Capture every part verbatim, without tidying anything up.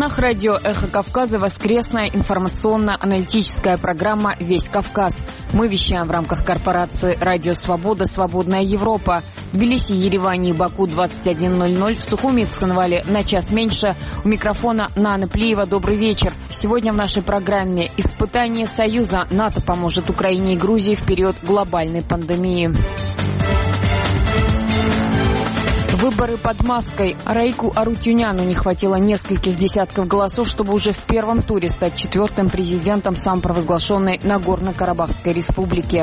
волнах радио «Эхо Кавказа» воскресная информационно-аналитическая программа «Весь Кавказ». Мы вещаем в рамках корпорации «Радио Свобода. Свободная Европа». В Тбилиси, Ереване и Баку двадцать один ноль ноль, в Сухуми и Цхинвале на час меньше. У микрофона Нана Плиева. Добрый вечер. Сегодня в нашей программе «Испытание Союза. НАТО поможет Украине и Грузии в период глобальной пандемии». Выборы под маской. Райку Арутюняну не хватило нескольких десятков голосов, чтобы уже в первом туре стать четвертым президентом самопровозглашенной Нагорно-Карабахской республики.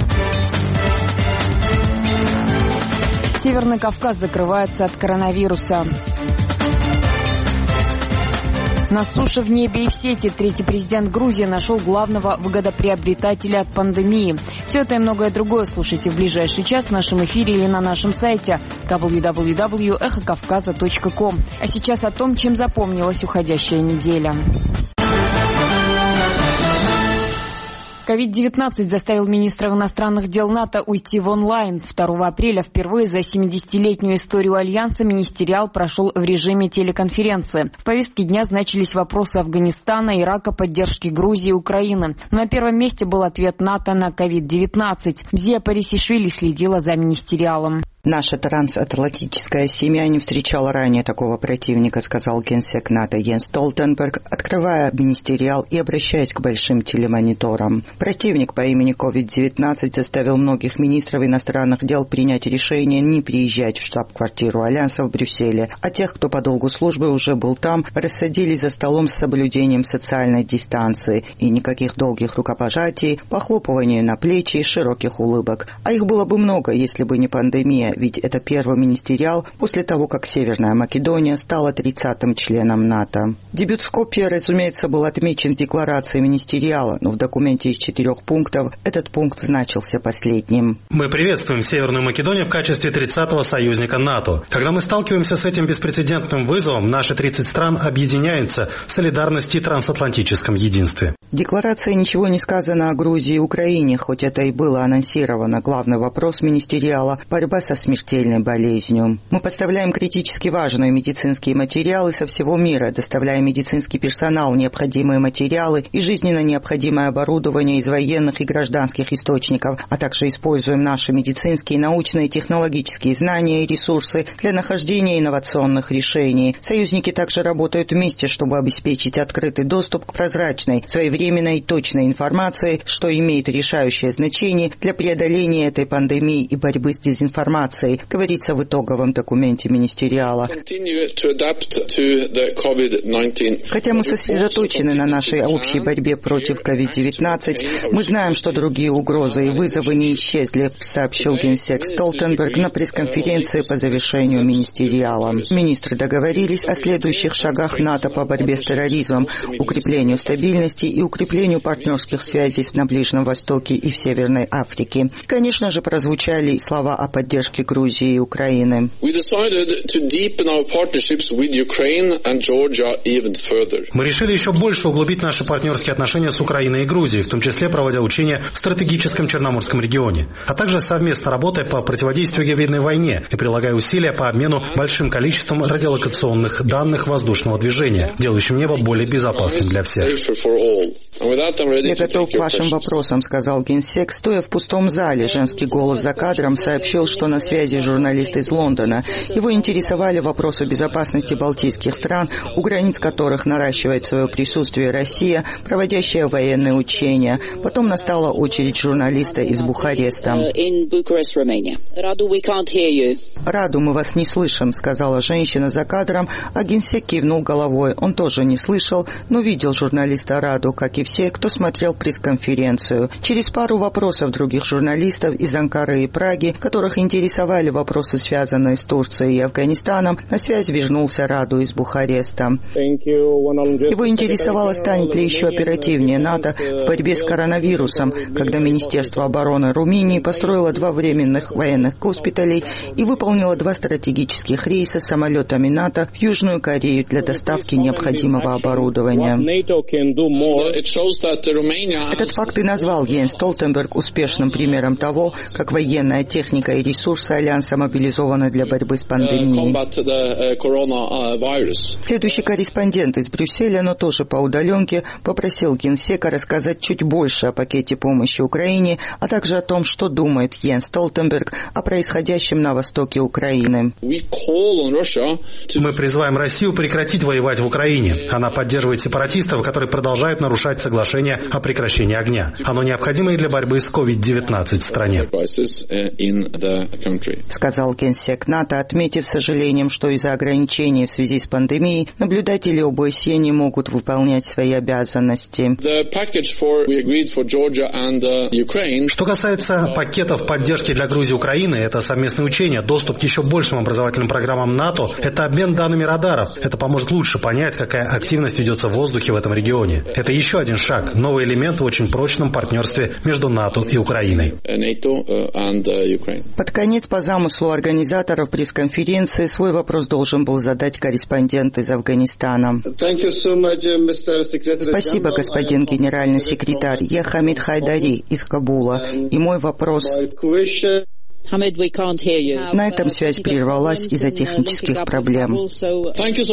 Северный Кавказ закрывается от коронавируса. На суше, в небе и в сети третий президент Грузии нашел главного выгодоприобретателя от пандемии. Все это и многое другое слушайте в ближайший час в нашем эфире или на нашем сайте дабл ю дабл ю дабл ю точка эхо кавказа точка ком. А сейчас о том, чем запомнилась уходящая неделя. ковид девятнадцать заставил министров иностранных дел НАТО уйти в онлайн. второго апреля впервые за семидесятилетнюю историю Альянса министериал прошел в режиме телеконференции. В повестке дня значились вопросы Афганистана, Ирака, поддержки Грузии и Украины. Но на первом месте был ответ НАТО на ковид девятнадцать. Бзия Парисишвили следила за министериалом. «Наша трансатлантическая семья не встречала ранее такого противника», сказал генсек НАТО Йенс Столтенберг, открывая министериал и обращаясь к большим телемониторам. Противник по имени ковид девятнадцать заставил многих министров иностранных дел принять решение не приезжать в штаб-квартиру Альянса в Брюсселе, а тех, кто по долгу службы уже был там, рассадили за столом с соблюдением социальной дистанции и никаких долгих рукопожатий, похлопывания на плечи и широких улыбок. А их было бы много, если бы не пандемия, ведь это первый министериал после того, как Северная Македония стала тридцатым членом НАТО. Дебют Скопье, разумеется, был отмечен в декларации министериала, но в документе из четырех пунктов этот пункт значился последним. Мы приветствуем Северную Македонию в качестве тридцатого союзника НАТО. Когда мы сталкиваемся с этим беспрецедентным вызовом, наши тридцать стран объединяются в солидарности и трансатлантическом единстве. В декларации ничего не сказано о Грузии и Украине, хоть это и было анонсировано. Главный вопрос министериала – борьба со смертельной болезнью. Мы поставляем критически важные медицинские материалы со всего мира, доставляем медицинский персонал, необходимые материалы и жизненно необходимое оборудование из военных и гражданских источников, а также используем наши медицинские, научные и технологические знания и ресурсы для нахождения инновационных решений. Союзники также работают вместе, чтобы обеспечить открытый доступ к прозрачной, своевременной и точной информации, что имеет решающее значение для преодоления этой пандемии и борьбы с дезинформацией, говорится в итоговом документе министериала. Хотя мы сосредоточены на нашей общей борьбе против ковид девятнадцать, мы знаем, что другие угрозы и вызовы не исчезли, сообщил генсек Столтенберг на пресс-конференции по завершению министериала. Министры договорились о следующих шагах НАТО по борьбе с терроризмом, укреплению стабильности и укреплению партнерских связей на Ближнем Востоке и в Северной Африке. Конечно же, прозвучали и слова о поддержке Грузии и Украины. Мы решили еще больше углубить наши партнерские отношения с Украиной и Грузией, в том числе проводя учения в стратегическом Черноморском регионе, а также совместно работая по противодействию гибридной войне и прилагая усилия по обмену большим количеством радиолокационных данных воздушного движения, делающим небо более безопасным для всех. «Я готов к вашим вопросам», — сказал генсек, стоя в пустом зале. Женский голос за кадром сообщил, что на связи журналист из Лондона. Его интересовали вопросы безопасности балтийских стран, у границ которых наращивает свое присутствие Россия, проводящая военные учения. Потом настала очередь журналиста из Бухареста. «Раду, мы вас не слышим», — сказала женщина за кадром, а генсек кивнул головой. Он тоже не слышал, но видел журналиста Раду, как и все, кто смотрел пресс-конференцию. Через пару вопросов других журналистов из Анкары и Праги, которых интересовали вопросы, связанные с Турцией и Афганистаном, на связь вернулся Раду из Бухареста. Его интересовало, станет ли еще оперативнее НАТО в борьбе с коронавирусом, когда Министерство обороны Румынии построило два временных военных госпиталей и выполнило два стратегических рейса самолетами НАТО в Южную Корею для доставки необходимого оборудования. Этот факт и назвал Йенс Столтенберг успешным примером того, как военная техника и ресурсы ресурсы Альянса мобилизованы для борьбы с пандемией. Следующий корреспондент из Брюсселя, но тоже по удаленке, попросил генсека рассказать чуть больше о пакете помощи Украине, а также о том, что думает Йенс Столтенберг о происходящем на востоке Украины. Мы призываем Россию прекратить воевать в Украине. Она поддерживает сепаратистов, которые продолжают нарушать соглашение о прекращении огня. Оно необходимо и для борьбы с ковид девятнадцать в стране. Сказал генсек НАТО, отметив с сожалением, что из-за ограничений в связи с пандемией наблюдатели ОБСЕ не могут выполнять свои обязанности. Что касается пакетов поддержки для Грузии и Украины, это совместные учения, доступ к еще большим образовательным программам НАТО, это обмен данными радаров. Это поможет лучше понять, какая активность ведется в воздухе в этом регионе. Это еще один шаг, новый элемент в очень прочном партнерстве между НАТО и Украиной. Под конец, по замыслу организаторов пресс-конференции, свой вопрос должен был задать корреспондент из Афганистана. Спасибо, господин генеральный секретарь. Я Хамид Хайдари из Кабула. И мой вопрос... На этом связь прервалась из-за технических проблем. Со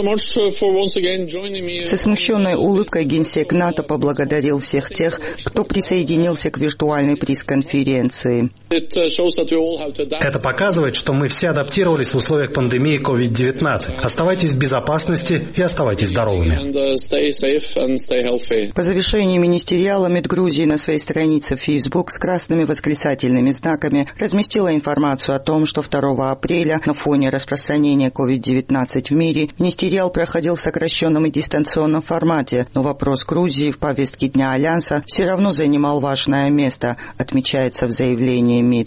смущенной улыбкой генсек НАТО поблагодарил всех тех, кто присоединился к виртуальной пресс-конференции. Это показывает, что мы все адаптировались в условиях пандемии ковид девятнадцать. Оставайтесь в безопасности и оставайтесь здоровыми. По завершении министериала МИД Грузии на своей странице в Facebook с красными восклицательными знаками разместила информацию информацию о том, что второго апреля на фоне распространения ковид девятнадцать в мире министериал проходил в сокращенном и дистанционном формате, но вопрос Грузии в повестке дня Альянса все равно занимал важное место, отмечается в заявлении МИД.